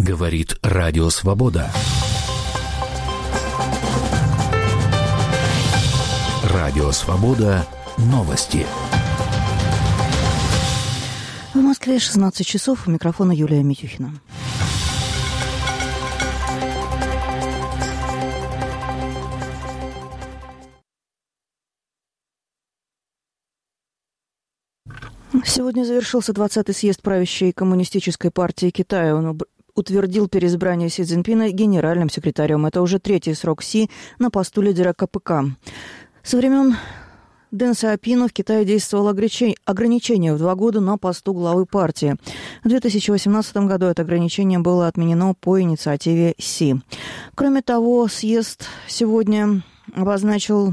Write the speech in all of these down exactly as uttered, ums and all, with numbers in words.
Говорит Радио Свобода. Радио Свобода. Новости. В Москве шестнадцать часов. У микрофона Юлия Митюхина. Сегодня завершился двадцатый съезд правящей коммунистической партии Китая. Он утвердил переизбрание Си Цзиньпина генеральным секретарем. Это уже третий срок Си на посту лидера Ка Пэ Ка. Со времен Дэн Сяопина в Китае действовало ограничение в два года на посту главы партии. В две тысячи восемнадцатом году это ограничение было отменено по инициативе Си. Кроме того, съезд сегодня обозначил...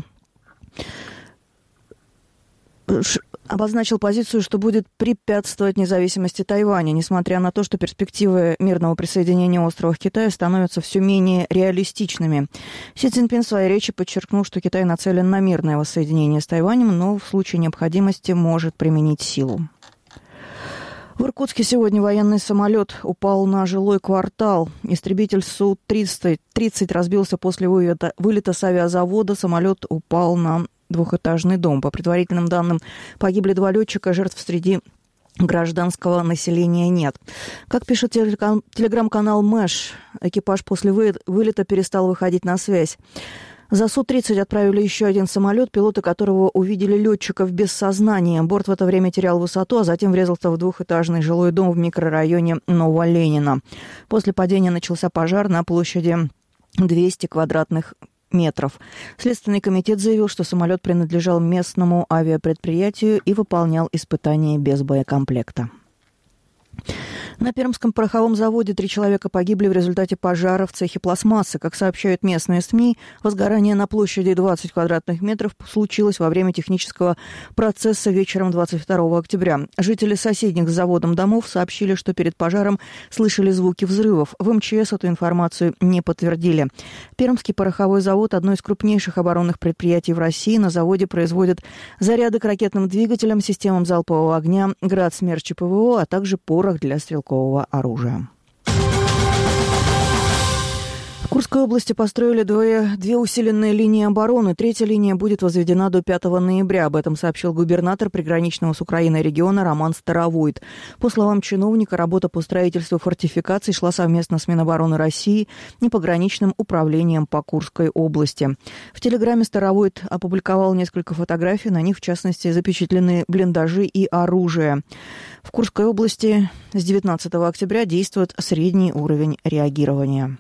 обозначил позицию, что будет препятствовать независимости Тайваня, несмотря на то, что перспективы мирного присоединения острова к Китаю становятся все менее реалистичными. Си Цзиньпин в своей речи подчеркнул, что Китай нацелен на мирное воссоединение с Тайванем, но в случае необходимости может применить силу. В Иркутске сегодня военный самолет упал на жилой квартал. Истребитель Су тридцать разбился после вылета, вылета с авиазавода. Самолет упал на двухэтажный дом. По предварительным данным, погибли два летчика, жертв среди гражданского населения нет. Как пишет телеграм-канал Мэш, экипаж после вылета перестал выходить на связь. За Су тридцать отправили еще один самолет, пилоты которого увидели летчиков без сознания. Борт в это время терял высоту, а затем врезался в двухэтажный жилой дом в микрорайоне Новоленина. После падения начался пожар на площади двести квадратных метров. Следственный комитет заявил, что самолет принадлежал местному авиапредприятию и выполнял испытания без боекомплекта. На Пермском пороховом заводе три человека погибли в результате пожара в цехе пластмассы. Как сообщают местные СМИ, возгорание на площади двадцать квадратных метров случилось во время технического процесса вечером двадцать второго октября. Жители соседних с заводом домов сообщили, что перед пожаром слышали звуки взрывов. В эм че эс эту информацию не подтвердили. Пермский пороховой завод – одно из крупнейших оборонных предприятий в России. На заводе производят заряды к ракетным двигателям, системам залпового огня, град, смерч и Пэ Вэ О, а также порох для стрелкового оружия. В Курской области построили две, две усиленные линии обороны. Третья линия будет возведена до пятого ноября. Об этом сообщил губернатор приграничного с Украиной региона Роман Старовойт. По словам чиновника, работа по строительству фортификаций шла совместно с Минобороны России и пограничным управлением по Курской области. В телеграме Старовойт опубликовал несколько фотографий. На них, в частности, запечатлены блиндажи и оружие. В Курской области с девятнадцатого октября действует средний уровень реагирования.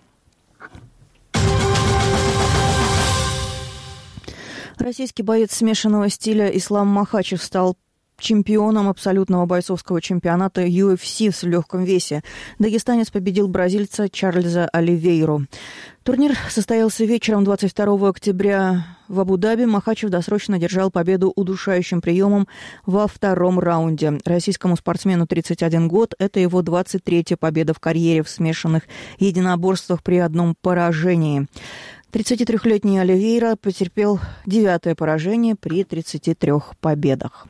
Российский боец смешанного стиля Ислам Махачев стал чемпионом абсолютного бойцовского чемпионата ю эф си в легком весе. Дагестанец победил бразильца Чарльза Оливейру. Турнир состоялся вечером двадцать второго октября в Абу-Даби. Махачев досрочно держал победу удушающим приемом во втором раунде. Российскому спортсмену тридцать один год. Это его двадцать третья победа в карьере в смешанных единоборствах при одном поражении. тридцатитрёхлетний Оливейра потерпел девятое поражение при тридцати трёх победах.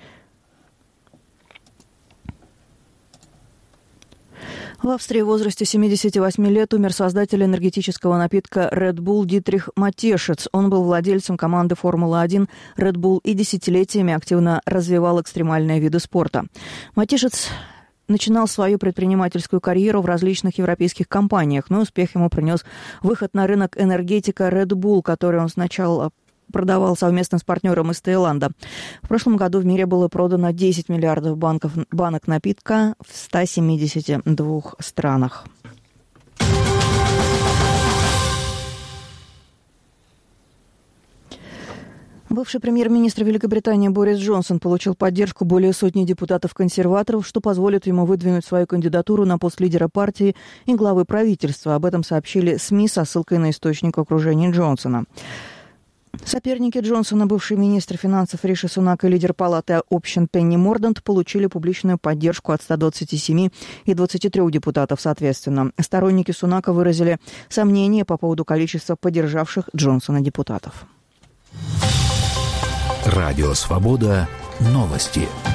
В Австрии в возрасте семидесяти восьми лет умер создатель энергетического напитка Red Bull Дитрих Матешец. Он был владельцем команды Формулы один Red Bull и десятилетиями активно развивал экстремальные виды спорта. Матешец начинал свою предпринимательскую карьеру в различных европейских компаниях, но успех ему принес выход на рынок энергетика Red Bull, который он сначала продавал совместно с партнером из Таиланда. В прошлом году в мире было продано десять миллиардов банков, банок напитка в ста семидесяти двух странах. Бывший премьер-министр Великобритании Борис Джонсон получил поддержку более сотни депутатов-консерваторов, что позволит ему выдвинуть свою кандидатуру на пост лидера партии и главы правительства. Об этом сообщили СМИ со ссылкой на источник в окружении Джонсона. Соперники Джонсона, бывший министр финансов Риши Сунак и лидер палаты общин Пенни Мордант, получили публичную поддержку от ста двадцати семи и двадцати трёх депутатов соответственно. Сторонники Сунака выразили сомнения по поводу количества поддержавших Джонсона депутатов. Радио Свобода. Новости.